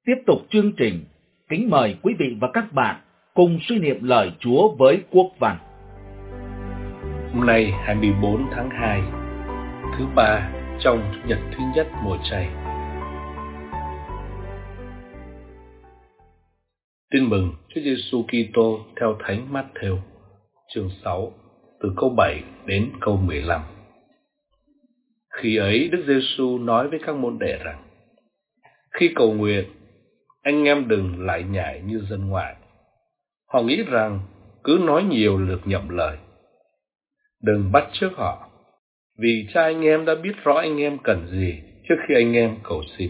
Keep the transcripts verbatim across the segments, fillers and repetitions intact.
Tiếp tục chương trình, kính mời quý vị và các bạn cùng suy niệm lời Chúa với Quốc Văn. Hôm nay hai mươi bốn tháng hai, thứ ba trong Chủ nhật thứ nhất mùa chay. Tin mừng Chúa Giêsu Kitô theo Thánh Mát-thêu, chương sáu, từ câu bảy đến câu mười lăm. Khi ấy Đức Giêsu nói với các môn đệ rằng: khi cầu nguyện, anh em đừng lại nhải như dân ngoại. Họ nghĩ rằng cứ nói nhiều lược nhậm lời. Đừng bắt chước họ, vì Cha anh em đã biết rõ anh em cần gì trước khi anh em cầu xin.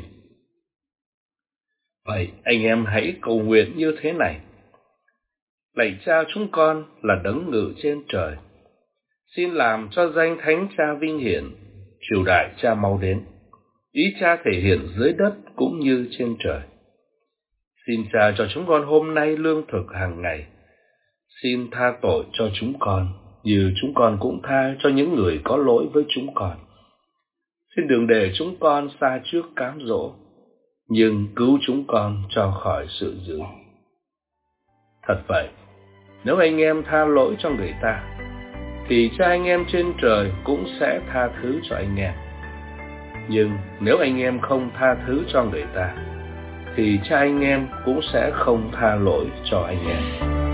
Vậy anh em hãy cầu nguyện như thế này: lạy Cha chúng con là đấng ngự trên trời, xin làm cho danh Thánh Cha vinh hiển, triều đại Cha mau đến, ý Cha thể hiện dưới đất cũng như trên trời. Xin Cha cho chúng con hôm nay lương thực hàng ngày. Xin tha tội cho chúng con, như chúng con cũng tha cho những người có lỗi với chúng con. Xin đừng để chúng con xa trước cám dỗ, nhưng cứu chúng con cho khỏi sự dữ. Thật vậy, nếu anh em tha lỗi cho người ta, thì Cha anh em trên trời cũng sẽ tha thứ cho anh em. Nhưng nếu anh em không tha thứ cho người ta, thì Cha anh em cũng sẽ không tha lỗi cho anh em.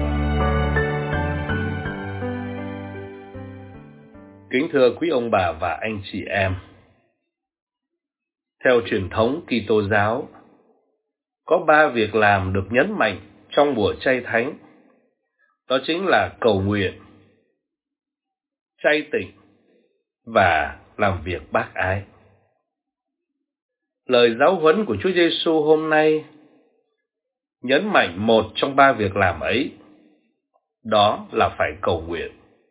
Kính thưa quý ông bà và anh chị em, theo truyền thống Kitô giáo, có ba việc làm được nhấn mạnh trong mùa chay thánh. Đó chính là cầu nguyện, chay tịnh và làm việc bác ái. Lời giáo huấn của Chúa Giêsu hôm nay nhấn mạnh một trong ba việc làm ấy, đó là phải cầu nguyện.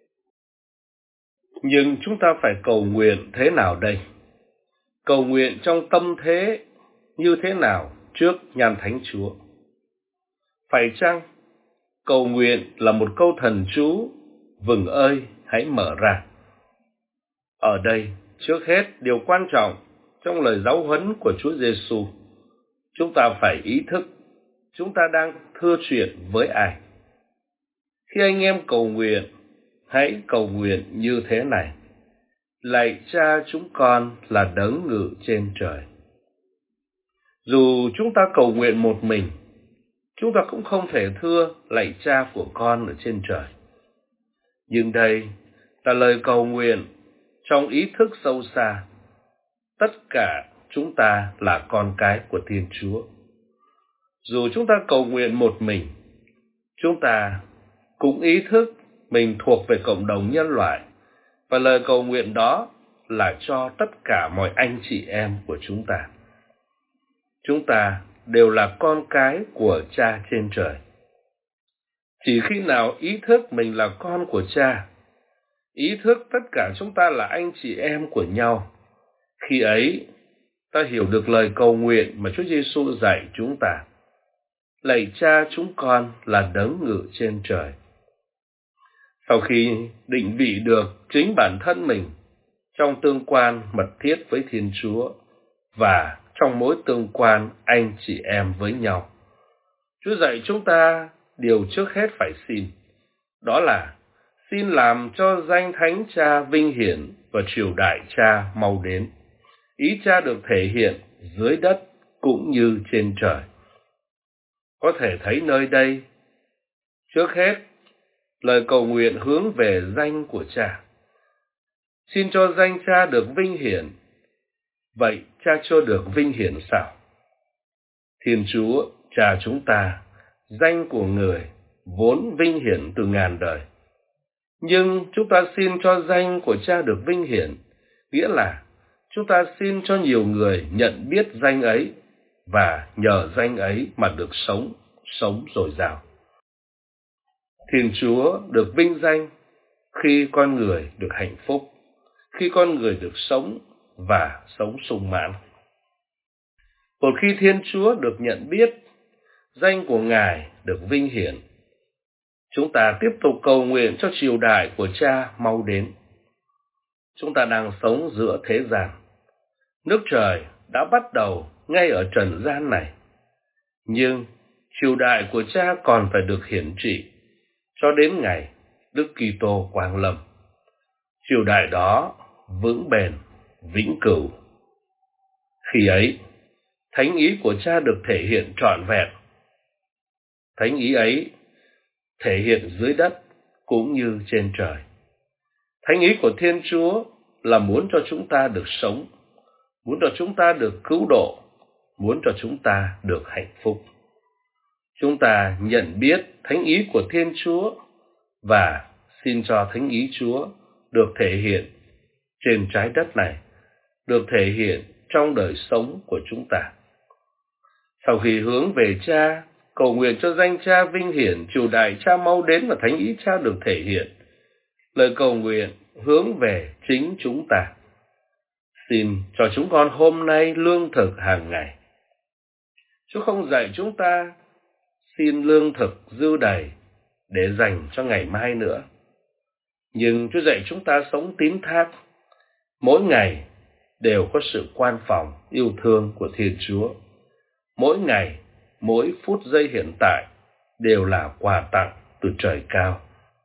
Nhưng chúng ta phải cầu nguyện thế nào đây? Cầu nguyện trong tâm thế như thế nào trước nhan Thánh Chúa? Phải chăng cầu nguyện là một câu thần chú vừng ơi hãy mở ra? Ở đây, trước hết, điều quan trọng trong lời giáo huấn của Chúa Giêsu, chúng ta phải ý thức chúng ta đang thưa chuyện với ai. Khi anh em cầu nguyện, hãy cầu nguyện như thế này: lạy Cha chúng con là đấng ngự trên trời. Dù chúng ta cầu nguyện một mình, chúng ta cũng không thể thưa lạy Cha của con ở trên trời. Nhưng đây là lời cầu nguyện trong ý thức sâu xa. Tất cả chúng ta là con cái của Thiên Chúa. Dù chúng ta cầu nguyện một mình, chúng ta cũng ý thức mình thuộc về cộng đồng nhân loại, và lời cầu nguyện đó là cho tất cả mọi anh chị em của chúng ta. Chúng ta đều là con cái của Cha trên trời. Chỉ khi nào ý thức mình là con của Cha, ý thức tất cả chúng ta là anh chị em của nhau, khi ấy ta hiểu được lời cầu nguyện mà Chúa Giêsu dạy chúng ta: lạy Cha chúng con là đấng ngự trên trời. Sau khi định vị được chính bản thân mình trong tương quan mật thiết với Thiên Chúa và trong mối tương quan anh chị em với nhau, Chúa dạy chúng ta điều trước hết phải xin, đó là xin làm cho danh Thánh Cha vinh hiển và triều đại Cha mau đến, ý Cha được thể hiện dưới đất cũng như trên trời. Có thể thấy nơi đây, trước hết, lời cầu nguyện hướng về danh của Cha. Xin cho danh Cha được vinh hiển. Vậy Cha cho được vinh hiển sao? Thiên Chúa, Cha chúng ta, danh của Người vốn vinh hiển từ ngàn đời. Nhưng chúng ta xin cho danh của Cha được vinh hiển, nghĩa là chúng ta xin cho nhiều người nhận biết danh ấy và nhờ danh ấy mà được sống, sống dồi dào. Thiên Chúa được vinh danh khi con người được hạnh phúc, khi con người được sống và sống sung mãn. Một khi Thiên Chúa được nhận biết, danh của Ngài được vinh hiển, chúng ta tiếp tục cầu nguyện cho triều đại của Cha mau đến. Chúng ta đang sống giữa thế gian. Nước trời đã bắt đầu ngay ở trần gian này. Nhưng triều đại của Cha còn phải được hiển trị cho đến ngày Đức Kitô quang lâm. Triều đại đó vững bền, vĩnh cửu. Khi ấy, thánh ý của Cha được thể hiện trọn vẹn. Thánh ý ấy thể hiện dưới đất cũng như trên trời. Thánh ý của Thiên Chúa là muốn cho chúng ta được sống, muốn cho chúng ta được cứu độ, muốn cho chúng ta được hạnh phúc. Chúng ta nhận biết thánh ý của Thiên Chúa và xin cho thánh ý Chúa được thể hiện trên trái đất này, được thể hiện trong đời sống của chúng ta. Sau khi hướng về Cha, cầu nguyện cho danh Cha vinh hiển, triều đại Cha mau đến và thánh ý Cha được thể hiện, lời cầu nguyện hướng về chính chúng ta. Xin cho chúng con hôm nay lương thực hàng ngày. Chúa không dạy chúng ta xin lương thực dư đầy để dành cho ngày mai nữa, nhưng Chúa dạy chúng ta sống tín thác, mỗi ngày đều có sự quan phòng yêu thương của Thiên Chúa. Mỗi ngày, mỗi phút giây hiện tại đều là quà tặng từ trời cao.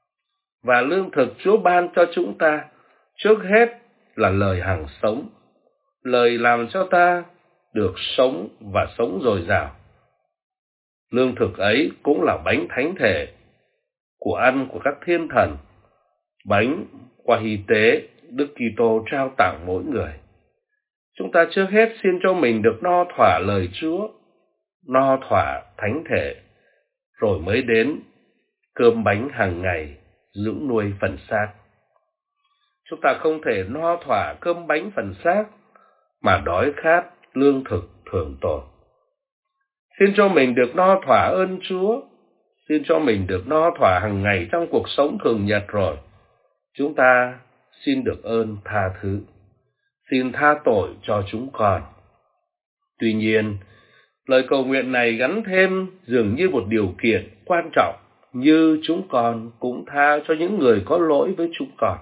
Và lương thực Chúa ban cho chúng ta trước hết là lời hằng sống, lời làm cho ta được sống và sống dồi dào. Lương thực ấy cũng là bánh thánh thể, của ăn của các thiên thần, bánh qua hy tế Đức Kitô trao tặng mỗi người. Chúng ta trước hết xin cho mình được no thỏa lời Chúa, no thỏa thánh thể, rồi mới đến cơm bánh hàng ngày dưỡng nuôi phần xác. Chúng ta không thể no thỏa cơm bánh phần xác mà đói khát lương thực thường tồn. Xin cho mình được no thỏa ơn Chúa, xin cho mình được no thỏa hàng ngày trong cuộc sống thường nhật rồi. Chúng ta xin được ơn tha thứ, xin tha tội cho chúng con. Tuy nhiên, lời cầu nguyện này gắn thêm dường như một điều kiện quan trọng, như chúng con cũng tha cho những người có lỗi với chúng con.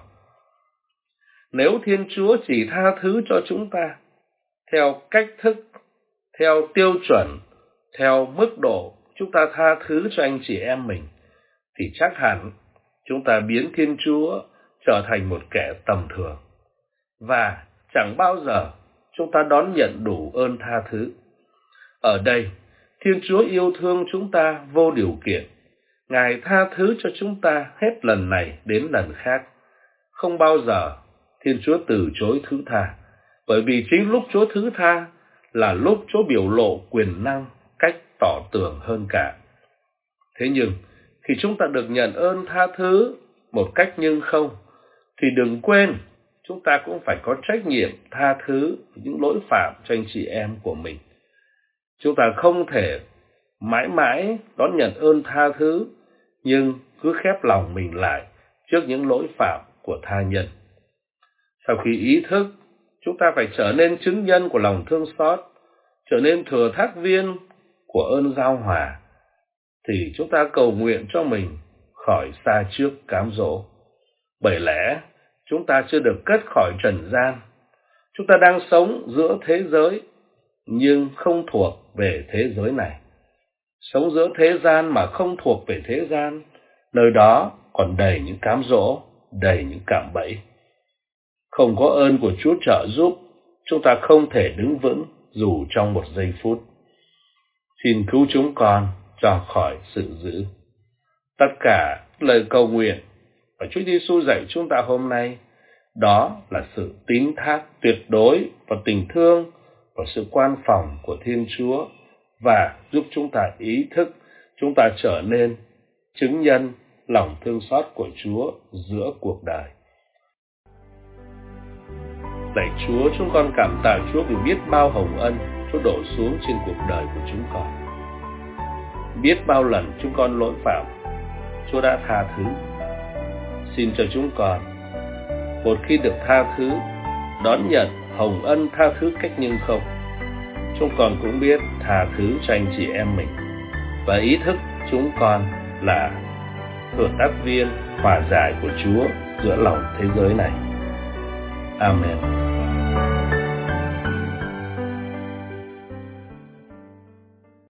Nếu Thiên Chúa chỉ tha thứ cho chúng ta theo cách thức, theo tiêu chuẩn, theo mức độ chúng ta tha thứ cho anh chị em mình, thì chắc hẳn chúng ta biến Thiên Chúa trở thành một kẻ tầm thường, và chẳng bao giờ chúng ta đón nhận đủ ơn tha thứ. Ở đây, Thiên Chúa yêu thương chúng ta vô điều kiện. Ngài tha thứ cho chúng ta hết lần này đến lần khác. Không bao giờ Thiên Chúa từ chối thứ tha, bởi vì chính lúc Chúa thứ tha là lúc Chúa biểu lộ quyền năng cách tỏ tường hơn cả. Thế nhưng, khi chúng ta được nhận ơn tha thứ một cách nhưng không, thì đừng quên chúng ta cũng phải có trách nhiệm tha thứ những lỗi phạm cho anh chị em của mình. Chúng ta không thể mãi mãi đón nhận ơn tha thứ, nhưng cứ khép lòng mình lại trước những lỗi phạm của tha nhân. Sau khi ý thức, chúng ta phải trở nên chứng nhân của lòng thương xót, trở nên thừa thác viên của ơn giao hòa, thì chúng ta cầu nguyện cho mình khỏi xa trước cám dỗ. Bởi lẽ, chúng ta chưa được cất khỏi trần gian. Chúng ta đang sống giữa thế giới, nhưng không thuộc về thế giới này. Sống giữa thế gian mà không thuộc về thế gian, nơi đó còn đầy những cám dỗ, đầy những cạm bẫy. Không có ơn của Chúa trợ giúp, chúng ta không thể đứng vững dù trong một giây phút. Xin cứu chúng con cho khỏi sự dữ. Tất cả lời cầu nguyện và Chúa Giêsu dạy chúng ta hôm nay, đó là sự tín thác tuyệt đối và tình thương và sự quan phòng của Thiên Chúa, và giúp chúng ta ý thức, chúng ta trở nên chứng nhân lòng thương xót của Chúa giữa cuộc đời. Lạy Chúa, chúng con cảm tạ Chúa vì biết bao hồng ân Chúa đổ xuống trên cuộc đời của chúng con. Biết bao lần chúng con lỗi phạm, Chúa đã tha thứ. Xin cho chúng con, một khi được tha thứ, đón nhận hồng ân tha thứ cách nhưng không, chúng con cũng biết tha thứ cho anh chị em mình, và ý thức chúng con là thừa tác viên hòa giải của Chúa giữa lòng thế giới này. Amen.